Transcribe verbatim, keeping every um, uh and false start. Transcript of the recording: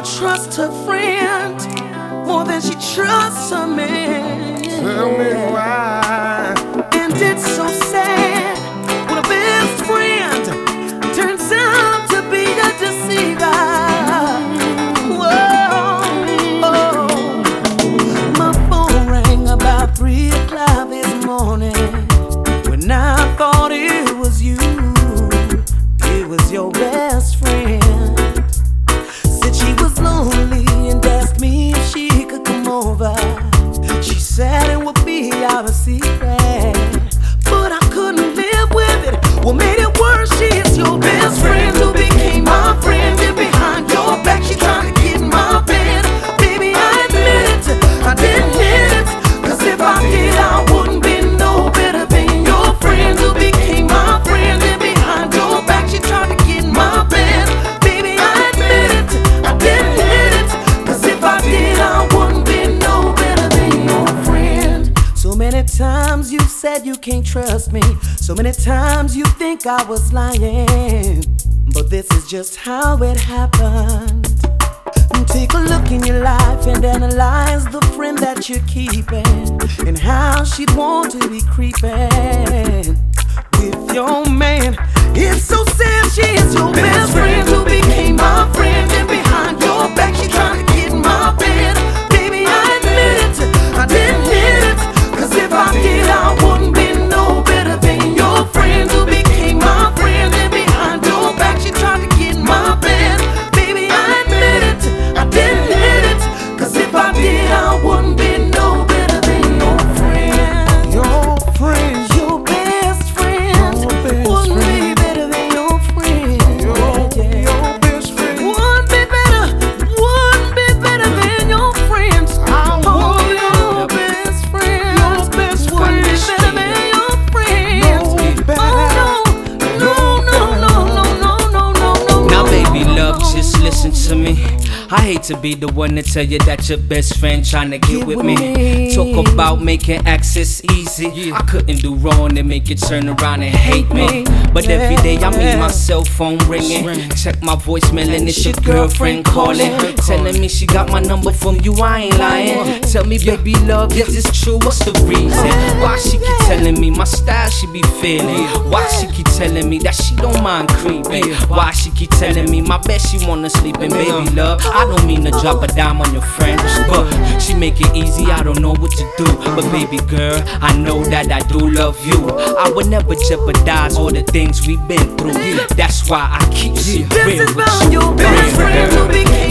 trust her friend more than she trusts her man. Tell me why. And it's so sad when a best friend turns out to be a deceiver. Whoa, oh. My phone rang about three o'clock this morning when I thought it was you. It was your best friend. Said she was lonely and asked me if she could come over. She said it would be our secret, but I couldn't live with it. What made it worse, she is your best friend who became my friend. And behind your back, she trying to get in my bed. Baby, I admit it, I didn't hit it. Cause if I did, I wouldn't be no better than your friend who became my friend. And behind your back, she trying to get in my bed. Baby, I admit it, I didn't hit it. Cause if I did, I wouldn't be no better than your friend. So many times you said you can't trust me. So many times you think I was lying. But this is just how it happened. Take a look in your life and analyze the friend that you're keeping, and how she'd want to be creeping with your man. It's so sad she is your best friend who became my friend. And behind your back, she trying to get in my bed. Baby, I admit it, I didn't hit it. Cause if I did, I wouldn't be no better than your friend who became my friend. And behind your back, she trying to get in my bed. Baby, I admit it, I didn't hit it. Cause if I did, I wouldn't be no better than your friend. Your friend. Your best friend Your best wouldn't friend. be better than your friend. Your, Yeah. your best friend. Wouldn't be better, wouldn't be better than your friends. I Oh, would. your best friend, Your best wouldn't be friend. better than your friends. No better. Oh no, no, no, no, no, no, no, no. Now, no, baby, no, love, no. just listen to me. I hate to be the one to tell you that your best friend tryna get with me. Talk about making access easy. I couldn't do wrong and make you turn around and hate me. But every day I meet my cell phone ringing. Check my voicemail and it's your girlfriend calling, telling me she got my number from you. I ain't lying. Tell me, baby, love, is this true? What's the reason? Why she keep telling me my style she be feeling? Why she keep telling me that she don't mind creeping? Why she keep telling me my bed she wanna sleep in? Baby, love, I don't mean to drop a dime on your friend, but she make it easy, I don't know what to do. But baby girl, I know that I do love you. I would never jeopardize all the things we've been through. That's why I keep it This real is with about you. your best Real, friend girl. who became